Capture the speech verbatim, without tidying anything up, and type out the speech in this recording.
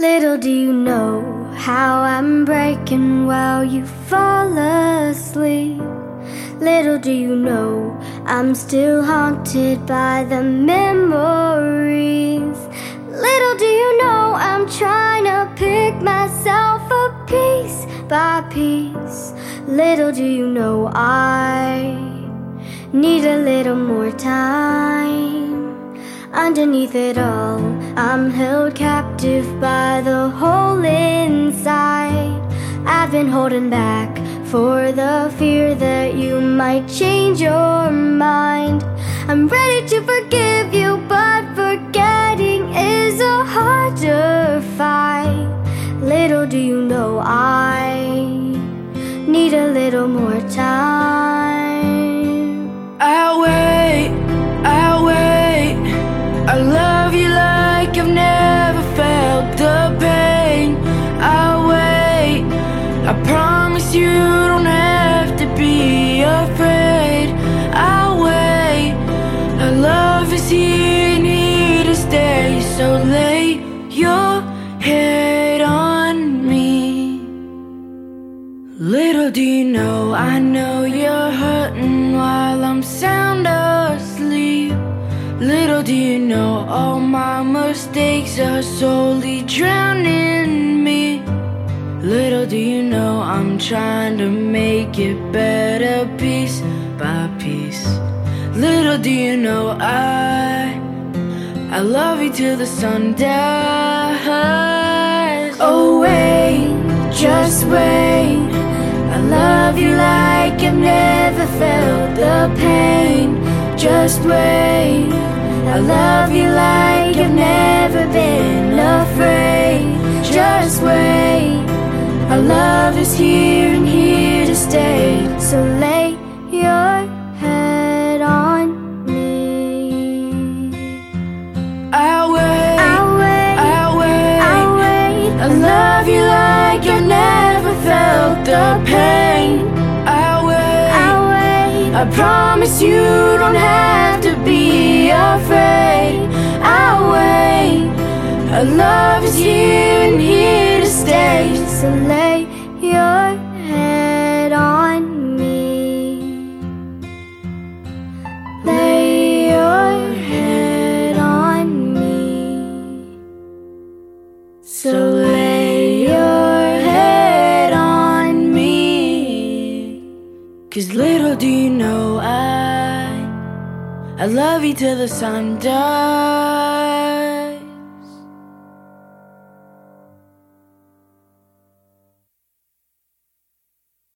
Little do you know how I'm breaking while you fall asleep. Little do you know I'm still haunted by the memories. Little do you know I'm trying to pick myself up piece by piece. Little do you know I need a little more time. Underneath it all, I'm held captive by the hole inside. I've been holding back for the fear that you might change your mind. I'm ready to forgive you, but forgetting is a harder fight. Little do you know I need a little more time. I'll wait, I'll wait. I love you like I've never felt the pain. I'll wait, I promise you don't have to be afraid. I'll wait, our love is here and here to stay. So lay your head on me. Little do you know, I know you're hurting while I'm sound asleep. Little do you know, all my mistakes are slowly drowning me. Little do you know, I'm trying to make it better piece by piece. Little do you know, I I love you till the sun dies. Oh wait, just wait. I love you like I've never felt the pain. Just wait, I love you like I've never been afraid. Just wait, our love is here and here to stay. So lay your head on me. I'll wait, I'll wait, I'll wait, I'll wait. I love you like I've never felt the pain. I'll wait, I'll wait. I promise you don't have to be afraid. I'll wait, our love is here and here to stay. So lay your head on me. Lay your head on me. So lay your head on me. 'Cause little do you know I I love you till the sun dies.